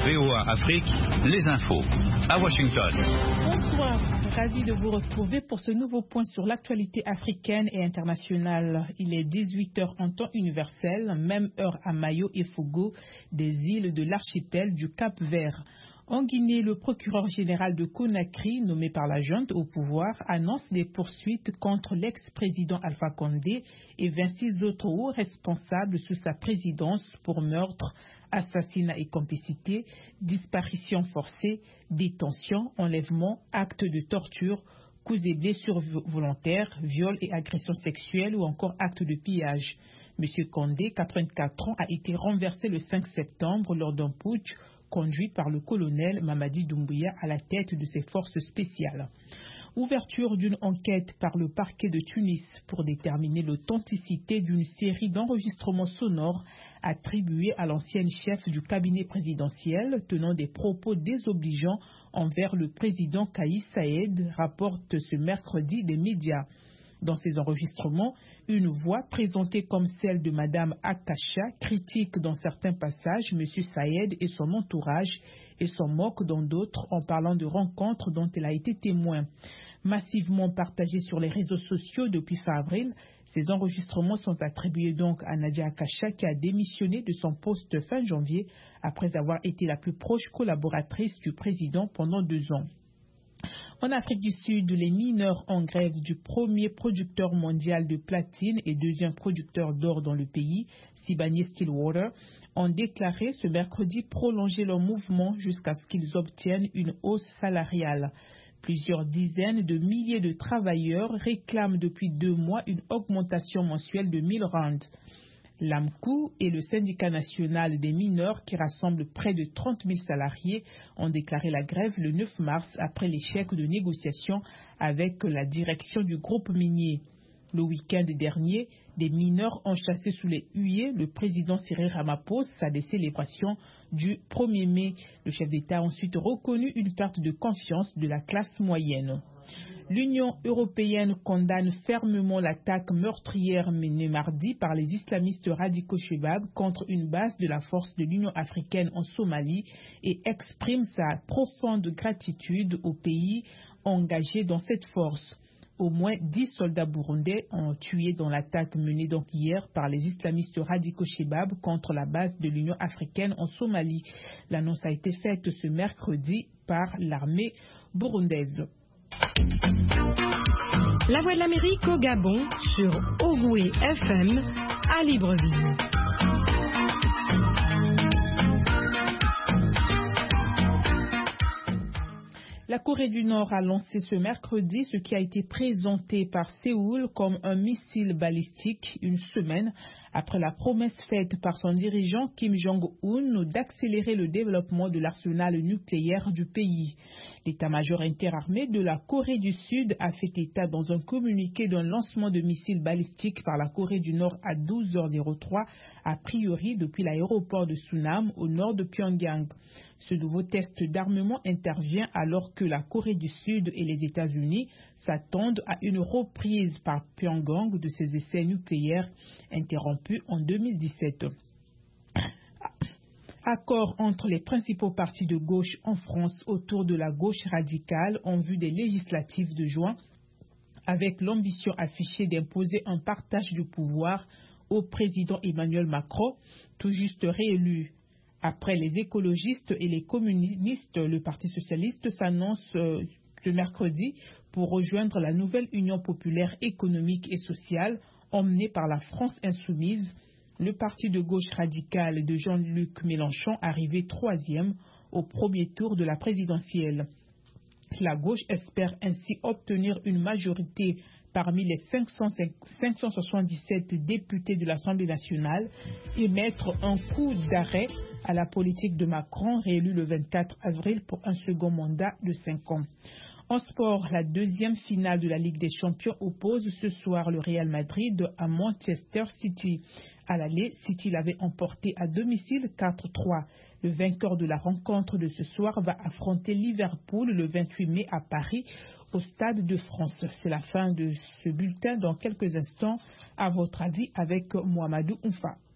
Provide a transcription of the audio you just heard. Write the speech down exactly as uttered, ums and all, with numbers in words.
V O A Afrique, les infos à Washington. Bonsoir, ravi de vous retrouver pour ce nouveau point sur l'actualité africaine et internationale. Il est dix-huit heures en temps universel, même heure à Mayo et Fogo, des îles de l'archipel du Cap-Vert. En Guinée, le procureur général de Conakry, nommé par la junte au pouvoir, annonce des poursuites contre l'ex-président Alpha Condé et vingt-six autres hauts responsables sous sa présidence pour meurtre, assassinat et complicité, disparition forcée, détention, enlèvement, actes de torture, coups et blessures volontaires, viols et agressions sexuelles ou encore actes de pillage. Monsieur Condé, quatre-vingt-quatre ans, a été renversé le cinq septembre lors d'un putsch conduit par le colonel Mamadi Doumbouya à la tête de ses forces spéciales. Ouverture d'une enquête par le parquet de Tunis pour déterminer l'authenticité d'une série d'enregistrements sonores attribués à l'ancienne chef du cabinet présidentiel tenant des propos désobligeants envers le président Kais Saied, rapporte ce mercredi des médias. Dans ces enregistrements, une voix présentée comme celle de Madame Akasha critique dans certains passages M. Saïed et son entourage et s'en moque dans d'autres en parlant de rencontres dont elle a été témoin. Massivement partagés sur les réseaux sociaux depuis fin avril, ces enregistrements sont attribués donc à Nadia Akasha qui a démissionné de son poste fin janvier après avoir été la plus proche collaboratrice du président pendant deux ans. En Afrique du Sud, les mineurs en grève du premier producteur mondial de platine et deuxième producteur d'or dans le pays, Sibanye-Stillwater, ont déclaré ce mercredi prolonger leur mouvement jusqu'à ce qu'ils obtiennent une hausse salariale. Plusieurs dizaines de milliers de travailleurs réclament depuis deux mois une augmentation mensuelle de mille rands. L'AMCU et le syndicat national des mineurs, qui rassemble près de trente mille salariés, ont déclaré la grève le neuf mars après l'échec de négociations avec la direction du groupe minier. Le week-end dernier, des mineurs ont chassé sous les huées le président Cyril Ramaphosa à des célébrations du premier mai. Le chef d'État a ensuite reconnu une perte de confiance de la classe moyenne. L'Union européenne condamne fermement l'attaque meurtrière menée mardi par les islamistes radicaux Chebab contre une base de la force de l'Union africaine en Somalie et exprime sa profonde gratitude aux pays engagés dans cette force. Au moins dix soldats burundais ont tué dans l'attaque menée donc hier par les islamistes radicaux Chebab contre la base de l'Union africaine en Somalie. L'annonce a été faite ce mercredi par l'armée burundaise. La Voix de l'Amérique au Gabon sur Ogoué F M à Libreville. La Corée du Nord a lancé ce mercredi ce qui a été présenté par Séoul comme un missile balistique une semaine après la promesse faite par son dirigeant Kim Jong-un d'accélérer le développement de l'arsenal nucléaire du pays. L'état-major interarmé de la Corée du Sud a fait état dans un communiqué d'un lancement de missiles balistiques par la Corée du Nord à douze heures trois, a priori depuis l'aéroport de Sunam au nord de Pyongyang. Ce nouveau test d'armement intervient alors que la Corée du Sud et les États-Unis s'attendent à une reprise par Pyongyang de ses essais nucléaires interrompus en deux mille dix-sept. Accord entre les principaux partis de gauche en France autour de la gauche radicale en vue des législatives de juin, avec l'ambition affichée d'imposer un partage du pouvoir au président Emmanuel Macron, tout juste réélu. Après les écologistes et les communistes, le Parti socialiste s'annonce euh, ce mercredi pour rejoindre la nouvelle Union populaire économique et sociale emmenée par la France insoumise. Le parti de gauche radicale de Jean-Luc Mélenchon arrivé troisième au premier tour de la présidentielle. La gauche espère ainsi obtenir une majorité parmi les cinq cent soixante-dix-sept députés de l'Assemblée nationale et mettre un coup d'arrêt à la politique de Macron, réélu le vingt-quatre avril pour un second mandat de cinq ans. En sport, la deuxième finale de la Ligue des Champions oppose ce soir le Real Madrid à Manchester City. À l'aller, City l'avait emporté à domicile quatre trois. Le vainqueur de la rencontre de ce soir va affronter Liverpool le vingt-huit mai à Paris au Stade de France. C'est la fin de ce bulletin. Dans quelques instants, à votre avis avec Mohamedou Oumfa.